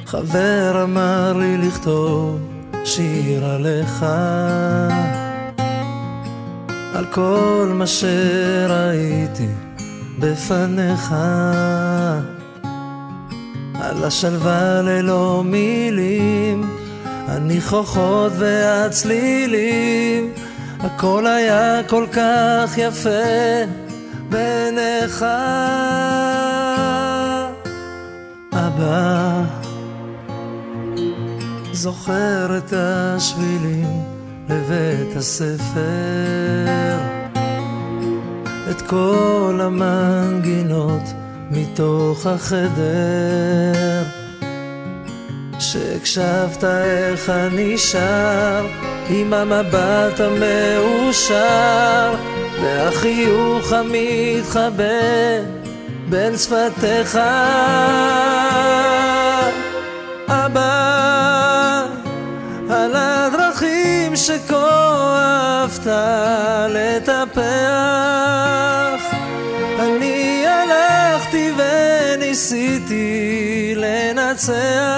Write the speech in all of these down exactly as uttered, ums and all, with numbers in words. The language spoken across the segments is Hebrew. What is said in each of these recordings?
חבר אמר לי לכתוב שיר עליך, על כל מה שראיתי בפניך, על השלווה ללא מילים, הניחוחות והצלילים, הכל היה כל כך יפה בעיניך. אבא, זוכר את השבילים לבית הספר, את כל המנגינות מתוך החדר, שהקשבת איך אני שר עם המבט המאושר והחיוך המתחבא בין שפתיך. אבא, על הדרכים שכה אהבת לטפח, אני הלכתי וניסיתי לנצח,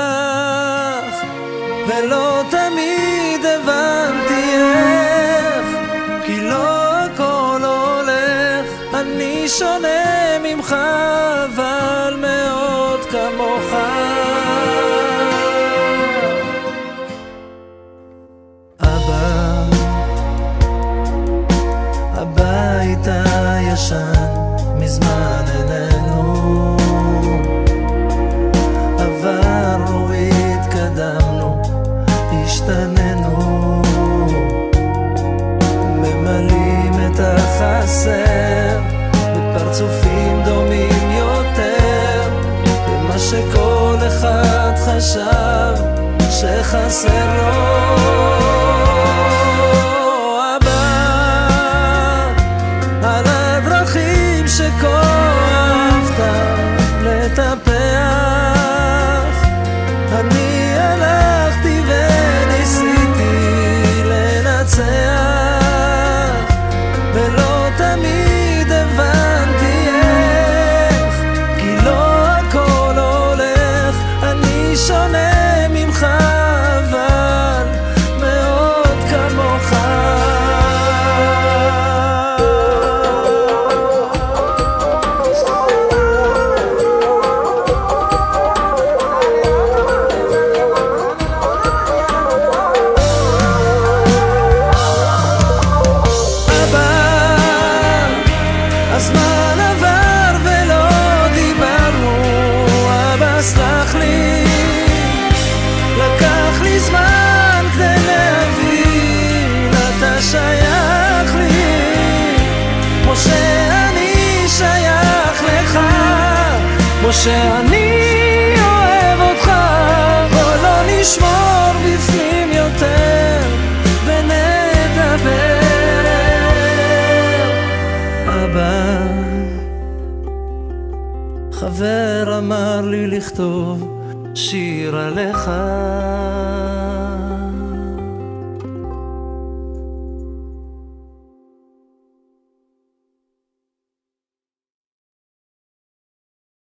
ולא תמיד הבנתי איך, כי לא הכל הולך. אני שונה ממך אבל מאוד כמוך. אבא, הבית הישן מזמן איננו, עברנו, התקדמנו, השתננו, ממלאים את החסר בפרצופים דומים יותר, במה שכל אחד חשב שחסר לו. אני הלכתי וניסיתי לנצח, ולא תמיד הבנתי איך, כי לא הכל הולך. אני שונה ממך אבל מאוד כמוך. הזמן עבר ולא דיברנו, אבא סלח לי, לקח לי זמן כדי להבין, אתה שייך לי כמו שאני שייך לך, כמו שאני אוהב אותך. בוא לא נשמור בפנים יותר ונדבר. אבא, חבר אמר לי לכתוב שיר עליך.